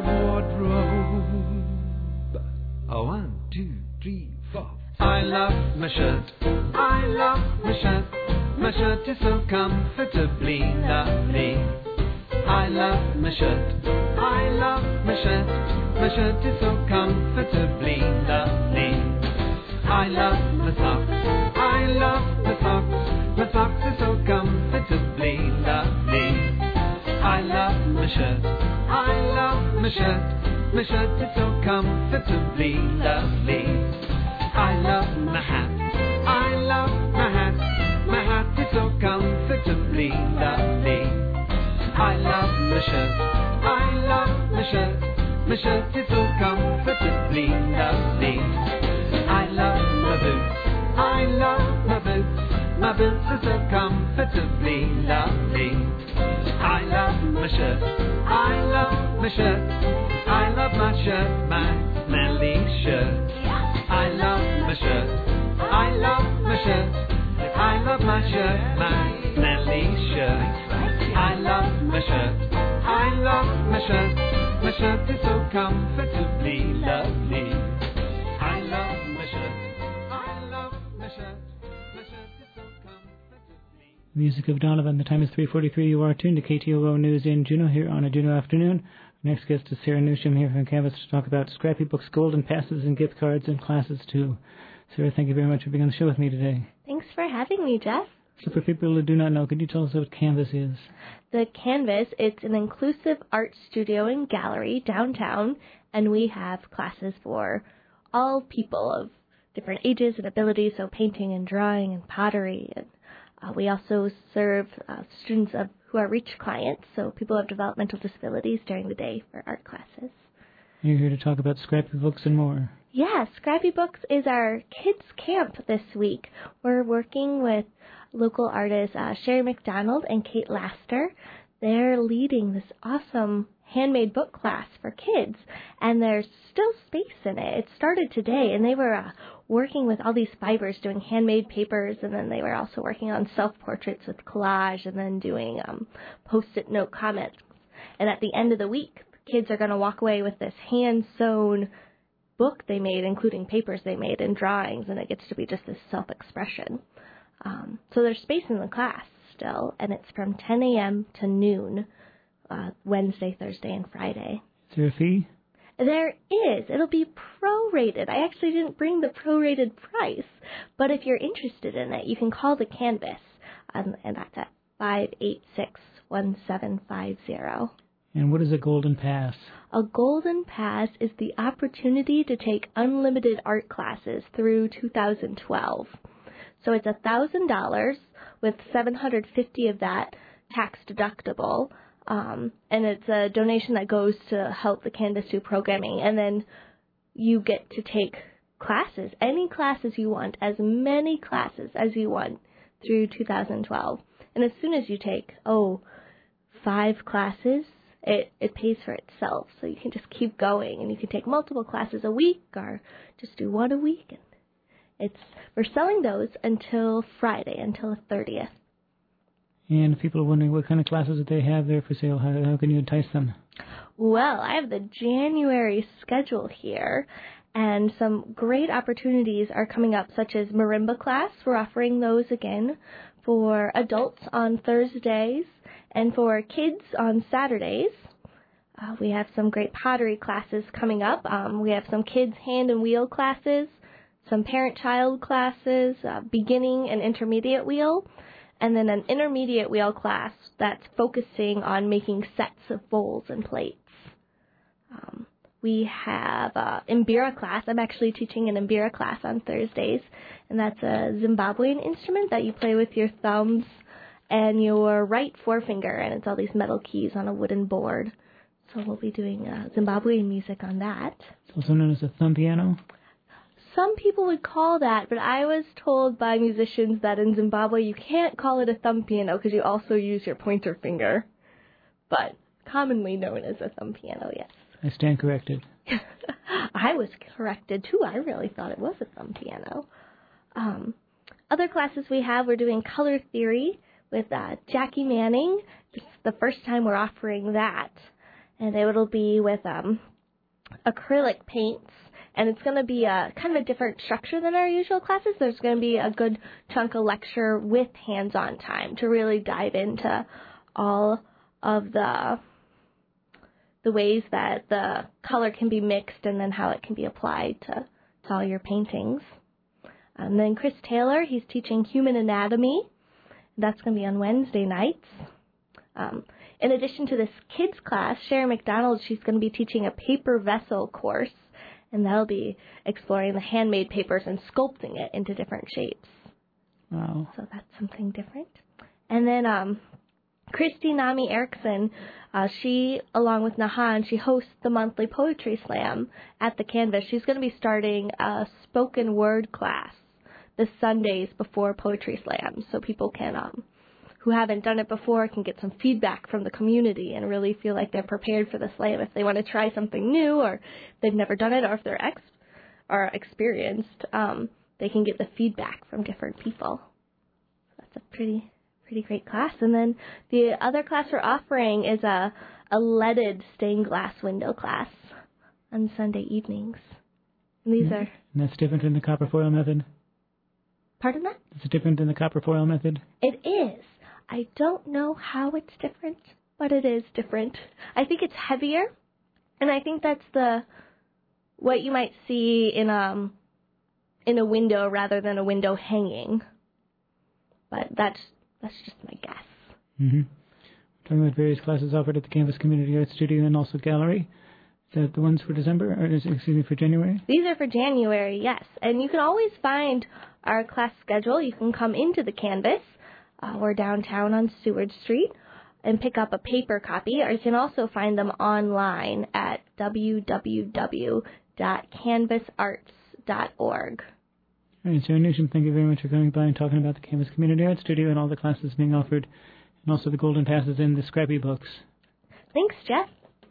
wardrobe. Oh, one, two, three, four. I love my shirt. I love my shirt. My shirt is so comfortably lovely. I love my shirt. I love my shirt. My shirt is so comfortably lovely. I love my socks. I love my socks. My socks are so comfortably lovely. I love my shirt. I love my shirt. My shirt is so comfortably lovely. I love my hat. I love my hat. My hat is so comfortably lovely. I love my shirt. I love my shirt. My shirt is so comfortably lovely. I love my boots. I love my boots. My boots are so comfortably lovely. I love my shirt. I love my shirt. I love my shirt, my smelly shirt. I love my shirt. I love my shirt. I love my shirt, my smelly shirt. I love my shirt. I love my shirt. My shirt is so comfortably lovely. I love my shirt. I love my shirt. My shirt is so comfortably. Music of Donovan. The time is three forty-three. You are tuned to K T O O News in Juneau here on a Juneau afternoon. Next guest is Sarah Newsham here from Canvas to talk about Scrappy Books, golden passes, and gift cards and classes too. Sarah, thank you very much for being on the show with me today. Thanks for having me, Jeff. So for people who do not know, could you tell us what Canvas is? The Canvas, it's an inclusive art studio and gallery downtown, and we have classes for all people of different ages and abilities, so painting and drawing and pottery. And uh, we also serve uh, students of who are REACH clients, so people who have developmental disabilities during the day for art classes. You're here to talk about Scrappy Books and more. Yeah, Scrappy Books is our kids' camp this week. We're working with local artists uh, Sherry McDonald and Kate Laster. They're leading this awesome handmade book class for kids, and there's still space in it. It started today, and they were uh, working with all these fibers, doing handmade papers, and then they were also working on self-portraits with collage, and then doing um, post-it note comments. And at the end of the week, kids are going to walk away with this hand-sewn book they made, including papers they made and drawings, and it gets to be just this self-expression. Um, so there's space in the class still, and it's from ten a.m. to noon, uh, Wednesday, Thursday, and Friday. Is there a fee? There is. It'll be prorated. I actually didn't bring the prorated price, but if you're interested in it, you can call the Canvas, um, and that's at five eight six, one seven five zero. And what is a Golden Pass? A Golden Pass is the opportunity to take unlimited art classes through two thousand twelve. So it's one thousand dollars with seven hundred fifty dollars of that tax deductible, um, and it's a donation that goes to help the Canvas do programming. And then you get to take classes, any classes you want, as many classes as you want through two thousand twelve. And as soon as you take, oh, five classes, It, it pays for itself, so you can just keep going, and you can take multiple classes a week or just do one a week. And it's we're selling those until Friday, until the thirtieth. And if people are wondering what kind of classes that they have there for sale, how, how can you entice them? Well, I have the January schedule here, and some great opportunities are coming up, such as marimba class. We're offering those again for adults on Thursdays, and for kids on Saturdays. Uh, we have some great pottery classes coming up. Um, we have some kids hand and wheel classes, some parent-child classes, uh, beginning and intermediate wheel, and then an intermediate wheel class that's focusing on making sets of bowls and plates. Um, we have uh, Mbira class. I'm actually teaching an Mbira class on Thursdays, and that's a Zimbabwean instrument that you play with your thumbs and your right forefinger, and it's all these metal keys on a wooden board. So we'll be doing uh, Zimbabwean music on that. It's also known as a thumb piano? Some people would call that, but I was told by musicians that in Zimbabwe you can't call it a thumb piano because you also use your pointer finger. But commonly known as a thumb piano, yes. I stand corrected. I was corrected, too. I really thought it was a thumb piano. Um, other classes we have, we're doing color theory with uh, Jackie Manning. It's the first time we're offering that. And it'll be with um, acrylic paints. And it's going to be a kind of a different structure than our usual classes. There's going to be a good chunk of lecture with hands-on time to really dive into all of the the ways that the color can be mixed and then how it can be applied to, to all your paintings. And then Chris Taylor, he's teaching human anatomy. That's going to be on Wednesday nights. Um, in addition to this kids class, Sharon McDonald, she's going to be teaching a paper vessel course, and that'll be exploring the handmade papers and sculpting it into different shapes. Wow. So that's something different. And then um, Christy Nami Erickson, uh, she, along with Nahan, she hosts the monthly Poetry Slam at the Canvas. She's going to be starting a spoken word class the Sundays before Poetry Slam, so people can, um, who haven't done it before, can get some feedback from the community and really feel like they're prepared for the slam if they want to try something new, or they've never done it, or if they're ex are experienced. Um, they can get the feedback from different people. That's a pretty pretty great class. And then the other class we're offering is a a leaded stained glass window class on Sunday evenings. And these yeah. are. And that's different than the copper foil method. Pardon that? It's different than the copper foil method. It is. I don't know how it's different, but it is different. I think it's heavier, and I think that's the what you might see in um in a window rather than a window hanging. But that's that's just my guess. Mm-hmm. We're talking about various classes offered at the Canvas Community Arts Studio and also Gallery. Is that the ones for December, or is, excuse me, for January? These are for January, yes. And you can always find our class schedule. You can come into the Canvas. Uh, we're downtown on Seward Street, and pick up a paper copy, or you can also find them online at w w w dot canvas arts dot org. All right, Sarah Newsham, thank you very much for coming by and talking about the Canvas Community Arts Studio and all the classes being offered, and also the Golden Passes and the Scrappy books. Thanks, Jeff.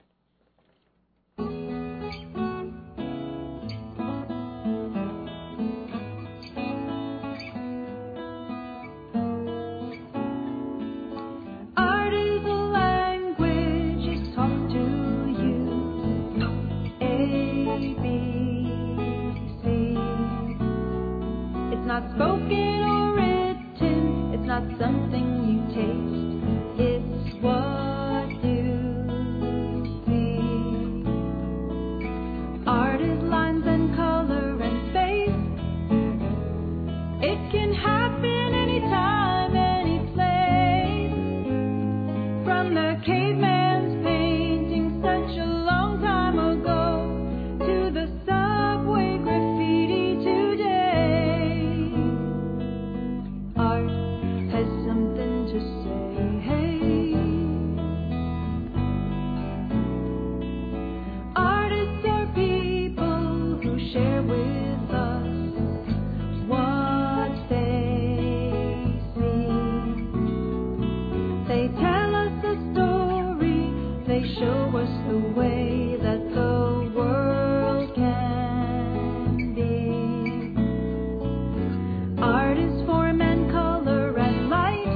Not spoken or written, it's not something you taste, it's what you see. Art is lines and color and space. It can happen anytime, any place. From the caveman's painting such a long time ago to the subway graffiti today. Art has something to say, hey. Artists are people who share with us what they see. They tell us a story, they show us the way that the world can be. Art is form and color and light.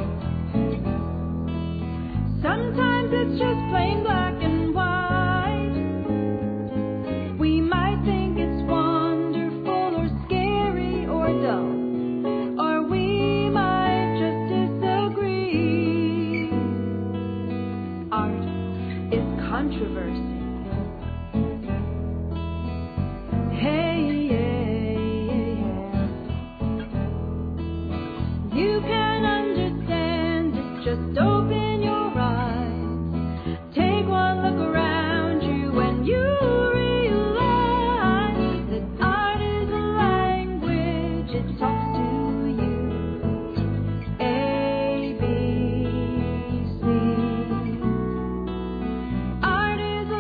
Sometimes it's just plain black and white. We might think it's wonderful or scary or dull, or we might just disagree. Art is controversy. Hey, you can understand it, just open your eyes. Take one look around you and you realize that art is a language, it talks to you. A, B, C. Art is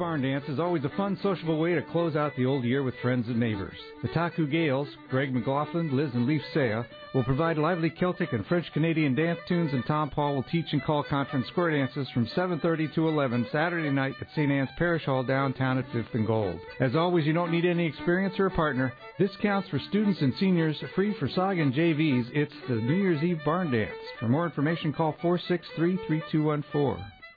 Barn Dance is always a fun, sociable way to close out the old year with friends and neighbors. The Taku Gales, Greg McLaughlin, Liz and Leaf Saya, will provide lively Celtic and French-Canadian dance tunes, and Tom Paul will teach and call conference square dances from seven thirty to eleven Saturday night at Saint Anne's Parish Hall downtown at fifth and Gold. As always, you don't need any experience or a partner. This counts for students and seniors, free for S O G and J Vs. It's the New Year's Eve Barn Dance. For more information, call four six three, three two one four.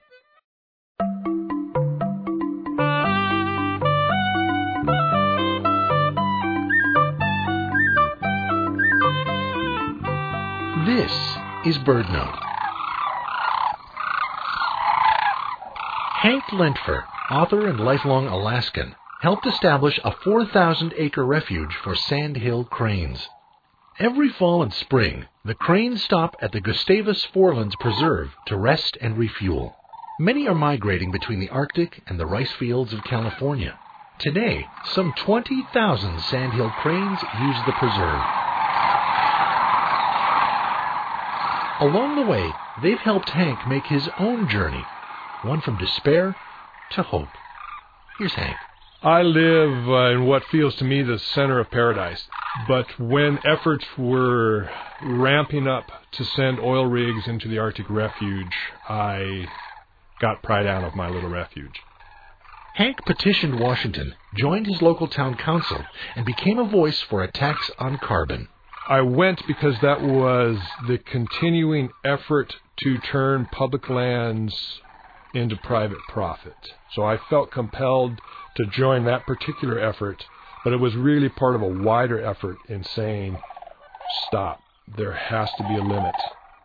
This is BirdNote. Hank Lentfer, author and lifelong Alaskan, helped establish a four thousand acre refuge for sandhill cranes. Every fall and spring, the cranes stop at the Gustavus Forelands Preserve to rest and refuel. Many are migrating between the Arctic and the rice fields of California. Today, some twenty thousand sandhill cranes use the preserve. Along the way, they've helped Hank make his own journey, one from despair to hope. Here's Hank. I live uh, in what feels to me the center of paradise, but when efforts were ramping up to send oil rigs into the Arctic refuge, I got pried out of my little refuge. Hank petitioned Washington, joined his local town council, and became a voice for a tax on carbon. I went because that was the continuing effort to turn public lands into private profit. So I felt compelled to join that particular effort, but it was really part of a wider effort in saying, stop, there has to be a limit.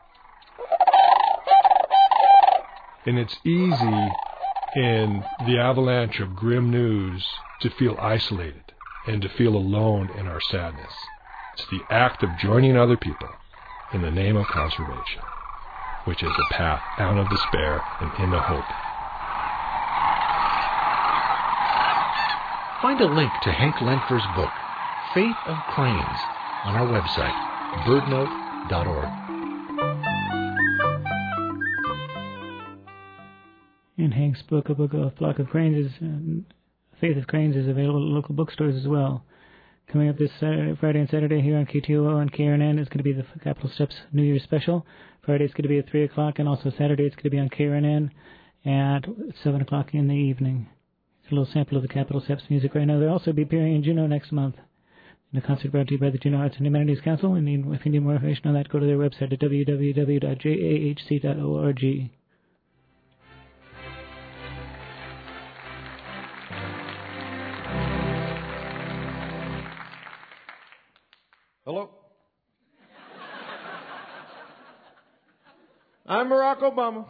And it's easy in the avalanche of grim news to feel isolated and to feel alone in our sadness. It's the act of joining other people in the name of conservation, which is a path out of despair and into hope. Find a link to Hank Lentfer's book, Faith of Cranes, on our website, bird note dot org. And Hank's book, A Book of Flock of Cranes, is um, Faith of Cranes, is available at local bookstores as well. Coming up this Saturday, Friday and Saturday here on K T O O and K R N N is going to be the Capital Steps New Year's Special. Friday it's going to be at three o'clock, and also Saturday it's going to be on K R N N at seven o'clock in the evening. It's a little sample of the Capital Steps music right now. They'll also be appearing in Juneau next month. In a concert brought to you by the Juneau Arts and Humanities Council. And if you need more information on that, go to their website at w w w dot j a h c dot org. Hello? I'm Barack Obama.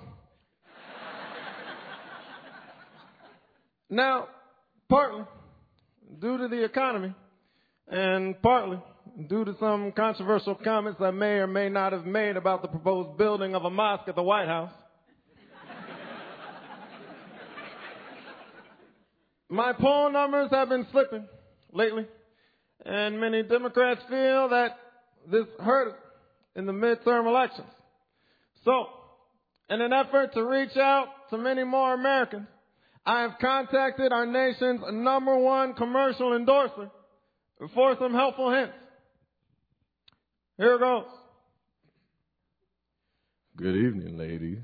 Now, partly due to the economy and partly due to some controversial comments I may or may not have made about the proposed building of a mosque at the White House, my poll numbers have been slipping lately. And many Democrats feel that this hurt in the midterm elections. So, in an effort to reach out to many more Americans, I have contacted our nation's number one commercial endorser for some helpful hints. Here goes. Good evening, ladies.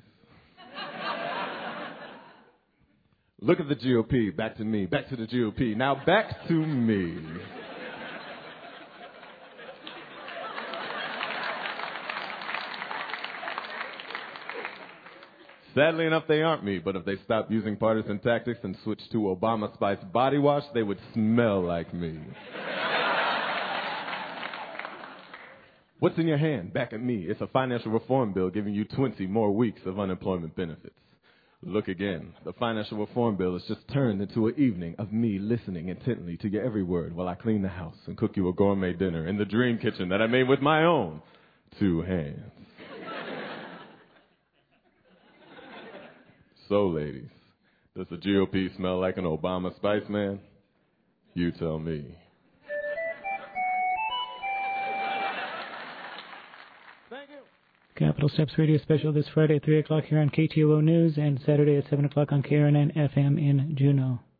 Look at the G O P. Back to me. Back to the G O P. Now back to me. Sadly enough, they aren't me, but if they stopped using partisan tactics and switched to Obama Spice body wash, they would smell like me. What's in your hand? Back at me. It's a financial reform bill giving you twenty more weeks of unemployment benefits. Look again. The financial reform bill has just turned into an evening of me listening intently to your every word while I clean the house and cook you a gourmet dinner in the dream kitchen that I made with my own two hands. So, ladies, does the G O P smell like an Obama Spice Man? You tell me. Thank you. Capital Steps Radio Special this Friday at three o'clock here on K T O O News, and Saturday at seven o'clock on K R N N F M in Juneau.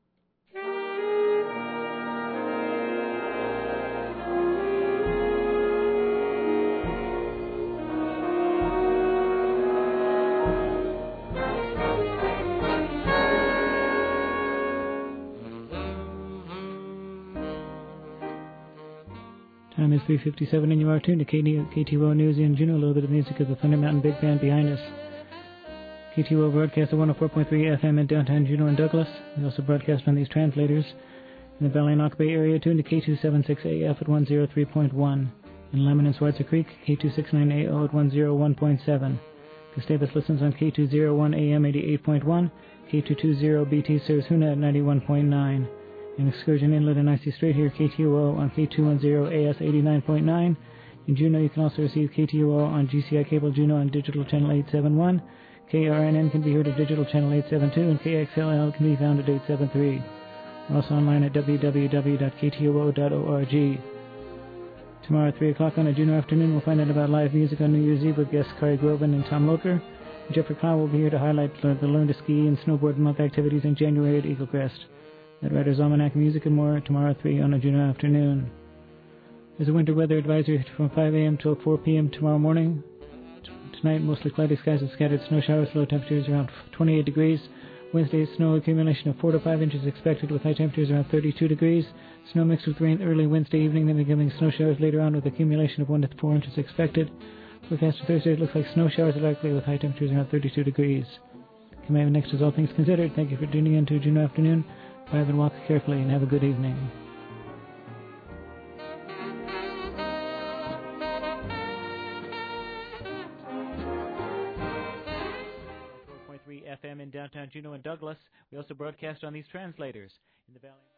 Time is three fifty-seven, and you are tuned to K T O News in Juneau. A little bit of music of the Thunder Mountain Big Band behind us. K T O broadcasts at one oh four point three F M in downtown Juneau and Douglas. We also broadcast on these translators in the Valley and Knock Bay area, tuned to K two seventy-six A F at one oh three point one. In Lemon and Swartzer Creek, K two sixty-nine A O at one oh one point seven. Gustavus listens on K two oh one A M eighty-eight point one. K two twenty B T serves Hoonah at ninety-one point nine. In Excursion Inlet and Icy Strait here, K T O O on K two ten A S eighty-nine point nine. In Juneau, you can also receive K T O O on G C I Cable Juneau on Digital Channel eight seventy-one. K R N N can be heard at Digital Channel eight seventy-two, and K X L L can be found at eight seventy-three. We're also online at w w w dot k t o o dot org. Tomorrow at three o'clock on a Juneau afternoon, we'll find out about live music on New Year's Eve with guests Kari Groven and Tom Loker. Jeffrey Clow will be here to highlight the Learn to Ski and Snowboard Month activities in January at Eagle Crest. That Writer's Almanac Music and more tomorrow at three on a Juneau afternoon. There's a winter weather advisory from five a.m. till four p.m. tomorrow morning. Tonight, mostly cloudy skies with scattered snow showers, low temperatures around twenty-eight degrees. Wednesday, snow accumulation of four to five inches expected with high temperatures around thirty-two degrees. Snow mixed with rain early Wednesday evening, then becoming snow showers later on with accumulation of one to four inches expected. Forecast for Thursday, it looks like snow showers are likely with high temperatures around thirty-two degrees. Coming up next is All Things Considered. Thank you for tuning in to Juneau Afternoon. Drive and walk carefully and have a good evening. four point three F M in downtown Juneau and Douglas. We also broadcast on these translators in the Valley.